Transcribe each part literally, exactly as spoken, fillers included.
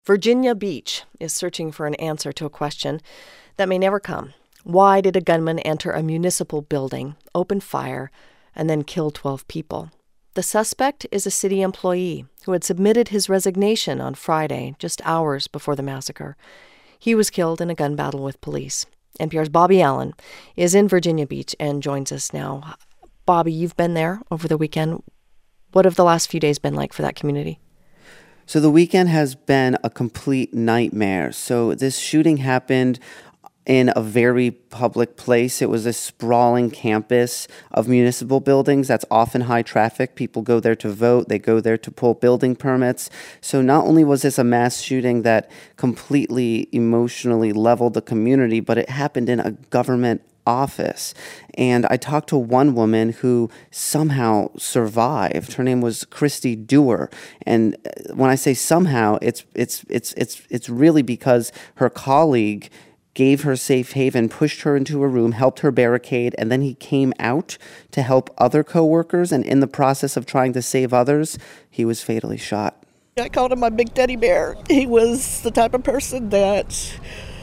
Virginia Beach is searching for an answer to a question that may never come. Why did a gunman enter a municipal building, open fire, and then kill twelve people? The suspect is a city employee who had submitted his resignation on Friday, just hours before the massacre. He was killed in a gun battle with police. N P R's Bobby Allen is in Virginia Beach and joins us now. Bobby, you've been there over the weekend. What have the last few days been like for that community? So the weekend has been a complete nightmare. So this shooting happened in a very public place. It was a sprawling campus of municipal buildings that's often high traffic. People go there to vote. They go there to pull building permits. So not only was this a mass shooting that completely emotionally leveled the community, but it happened in a government office. And I talked to one woman who somehow survived. Her name was Christy Dewar. And when I say somehow, it's it's it's it's it's really because her colleague gave her safe haven, pushed her into a room, helped her barricade, and then he came out to help other coworkers. And in the process of trying to save others, he was fatally shot. I called him my big teddy bear. He was the type of person that,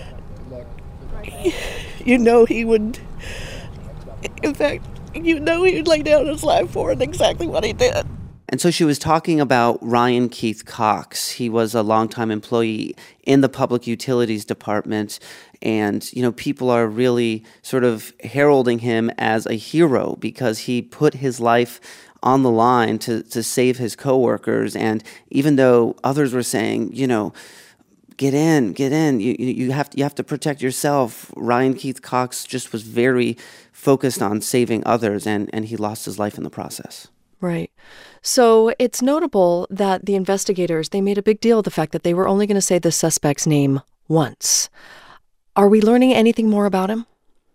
you know, he would, in fact, you know, he would lay down his life for it, exactly what he did. And so she was talking about Ryan Keith Cox. He was a longtime employee in the Public Utilities Department. And, you know, people are really sort of heralding him as a hero because he put his life on the line to, to save his coworkers. And even though others were saying, you know, get in, get in, you, you have to, you have to protect yourself, Ryan Keith Cox just was very focused on saving others, and, and he lost his life in the process. Right. So it's notable that the investigators, they made a big deal of the fact that they were only going to say the suspect's name once. Are we learning anything more about him?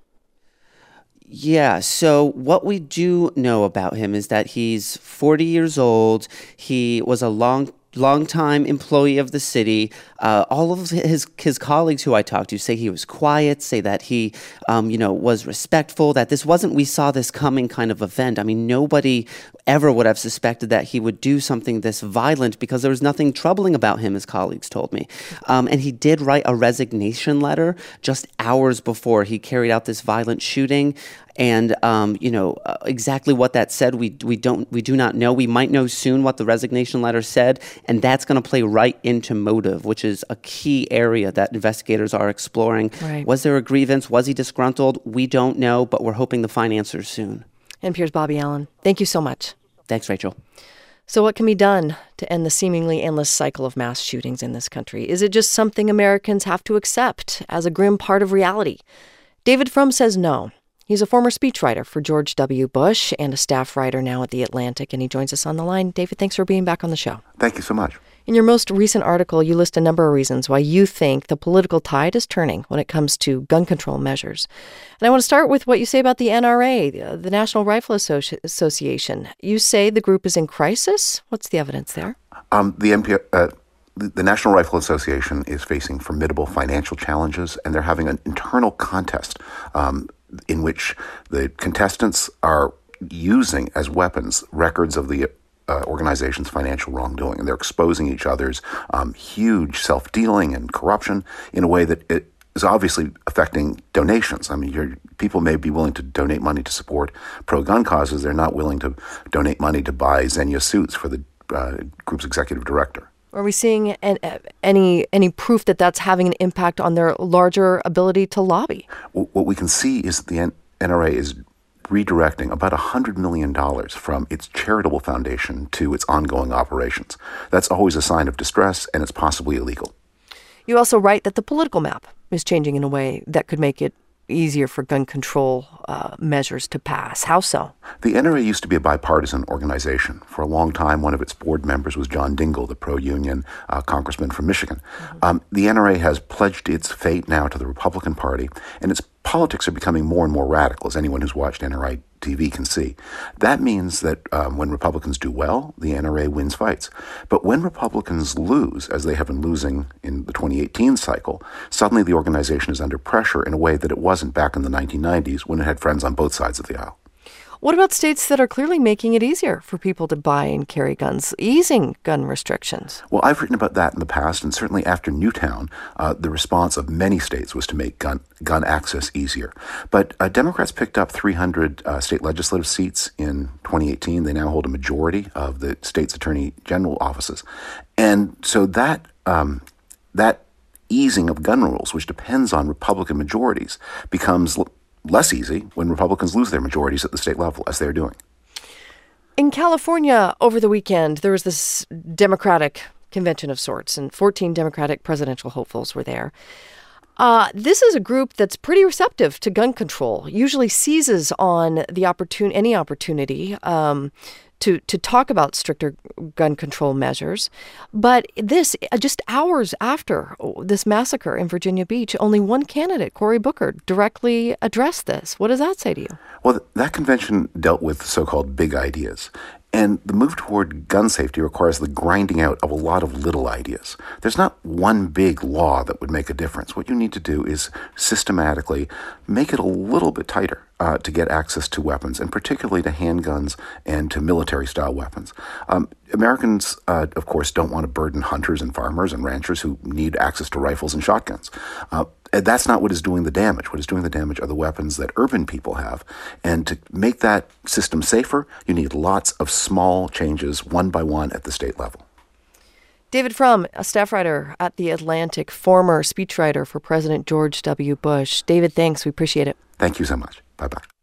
Yeah, so what we do know about him is that he's forty years old. He was a long longtime employee of the city. Uh, all of his his colleagues who I talked to say he was quiet, say that he, um, you know, was respectful, that this wasn't we saw this coming kind of event. I mean, nobody ever would have suspected that he would do something this violent because there was nothing troubling about him, his colleagues told me. Um, and he did write a resignation letter just hours before he carried out this violent shooting. And, um, you know, uh, exactly what that said, we we don't we do not know. We might know soon what the resignation letter said, and that's going to play right into motive, which is a key area that investigators are exploring. Right. Was there a grievance? Was he disgruntled? We don't know, but we're hoping to find answers soon. N P R's Bobby Allen, thank you so much. Thanks, Rachel. So what can be done to end the seemingly endless cycle of mass shootings in this country? Is it just something Americans have to accept as a grim part of reality? David Frum says no. He's a former speechwriter for George W. Bush and a staff writer now at The Atlantic, and he joins us on the line. David, thanks for being back on the show. Thank you so much. In your most recent article, you list a number of reasons why you think the political tide is turning when it comes to gun control measures. And I want to start with what you say about the N R A, the National Rifle Associ- Association. You say the group is in crisis. What's the evidence there? Um, the N P R... Uh The National Rifle Association is facing formidable financial challenges, and they're having an internal contest um, in which the contestants are using as weapons records of the uh, organization's financial wrongdoing, and they're exposing each other's um, huge self-dealing and corruption in a way that it is obviously affecting donations. I mean, you're, people may be willing to donate money to support pro-gun causes. They're not willing to donate money to buy Xenia suits for the uh, group's executive director. Are we seeing an, any any proof that that's having an impact on their larger ability to lobby? What we can see is that the N R A is redirecting about one hundred million dollars from its charitable foundation to its ongoing operations. That's always a sign of distress, and it's possibly illegal. You also write that the political map is changing in a way that could make it easier for gun control uh, measures to pass. How so? The N R A used to be a bipartisan organization. For a long time, one of its board members was John Dingell, the pro-union uh, congressman from Michigan. Mm-hmm. Um, the N R A has pledged its fate now to the Republican Party, and its politics are becoming more and more radical, as anyone who's watched N R A T V can see. That means that um, when Republicans do well, the N R A wins fights. But when Republicans lose, as they have been losing in the twenty eighteen cycle, suddenly the organization is under pressure in a way that it wasn't back in the nineteen nineties when it had friends on both sides of the aisle. What about states that are clearly making it easier for people to buy and carry guns, easing gun restrictions? Well, I've written about that in the past, and certainly after Newtown, uh, the response of many states was to make gun gun access easier. But uh, Democrats picked up three hundred uh, state legislative seats in twenty eighteen. They now hold a majority of the state's attorney general offices. And so that um, that easing of gun rules, which depends on Republican majorities, becomes l- less easy when Republicans lose their majorities at the state level, as they're doing. In California over the weekend, there was this Democratic convention of sorts, and fourteen Democratic presidential hopefuls were there. Uh, this is a group that's pretty receptive to gun control, usually seizes on the opportun- any opportunity um, to, to talk about stricter gun control measures. But this, just hours after this massacre in Virginia Beach, only one candidate, Cory Booker, directly addressed this. What does that say to you? Well, that convention dealt with so-called big ideas. And the move toward gun safety requires the grinding out of a lot of little ideas. There's not one big law that would make a difference. What you need to do is systematically make it a little bit tighter uh, to get access to weapons, and particularly to handguns and to military-style weapons. Um, Americans, uh, of course, don't want to burden hunters and farmers and ranchers who need access to rifles and shotguns. Uh, And that's not what is doing the damage. What is doing the damage are the weapons that urban people have. And to make that system safer, you need lots of small changes, one by one, at the state level. David Frum, a staff writer at The Atlantic, former speechwriter for President George W. Bush. David, thanks. We appreciate it. Thank you so much. Bye-bye.